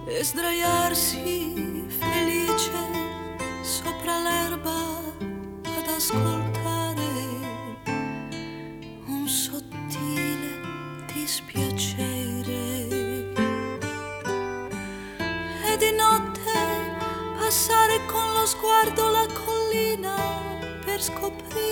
e sdraiarsi felice sopra l'erba ad ascoltare un sottile dispiacere. E di notte passare con lo sguardo la collina per scoprire